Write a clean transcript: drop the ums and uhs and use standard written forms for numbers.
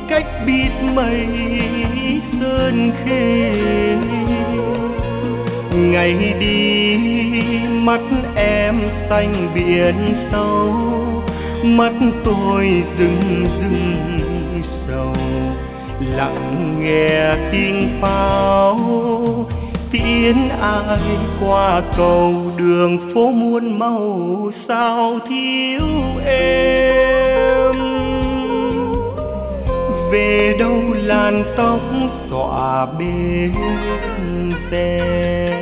cách biết mây sơn khê. Ngày đi mắt em xanh biển sâu, mắt tôi rưng rưng sầu, lặng nghe tiếng pháo tiễn ai qua cầu. Đường phố muôn màu sao thiếu em, về đâu làn tóc xõa bên xe.